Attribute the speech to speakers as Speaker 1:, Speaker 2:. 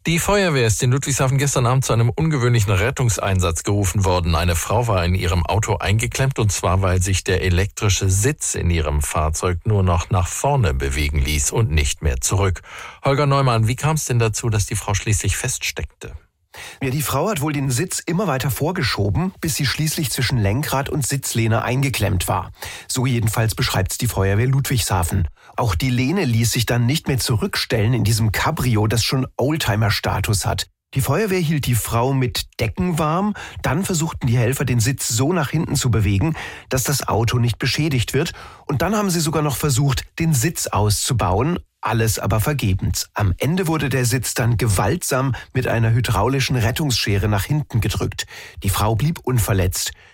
Speaker 1: Die Feuerwehr ist in Ludwigshafen gestern Abend zu einem ungewöhnlichen Rettungseinsatz gerufen worden. Eine Frau war in ihrem Auto eingeklemmt, und zwar, weil sich der elektrische Sitz in ihrem Fahrzeug nur noch nach vorne bewegen ließ und nicht mehr zurück. Holger Neumann, wie kam es denn dazu, dass die Frau schließlich feststeckte?
Speaker 2: Ja, die Frau hat wohl den Sitz immer weiter vorgeschoben, bis sie schließlich zwischen Lenkrad und Sitzlehne eingeklemmt war. So jedenfalls beschreibt's die Feuerwehr Ludwigshafen. Auch die Lehne ließ sich dann nicht mehr zurückstellen in diesem Cabrio, das schon Oldtimer-Status hat. Die Feuerwehr hielt die Frau mit Decken warm, dann versuchten die Helfer, den Sitz so nach hinten zu bewegen, dass das Auto nicht beschädigt wird. Und dann haben sie sogar noch versucht, den Sitz auszubauen. Alles aber vergebens. Am Ende wurde der Sitz dann gewaltsam mit einer hydraulischen Rettungsschere nach hinten gedrückt. Die Frau blieb unverletzt.